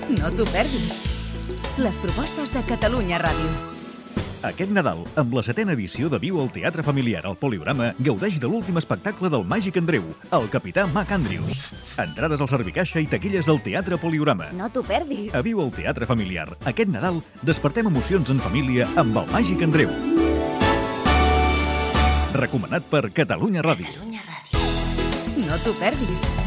No t'ho perdis. Les propostes de Catalunya Ràdio. Aquest Nadal, amb la 7ª edició de Viu al Teatre Familiar al Poliorama, gaudeix de l'últim espectacle del Màgic Andreu, el Capità Mac Andrews. Entrades al Servicaixa i taquilles del Teatre Poliorama. No t'ho perdis. A Viu al Teatre Familiar, aquest Nadal, despertem emocions en família amb el Màgic Andreu. Recomanat per Catalunya Ràdio. No t'ho perdis.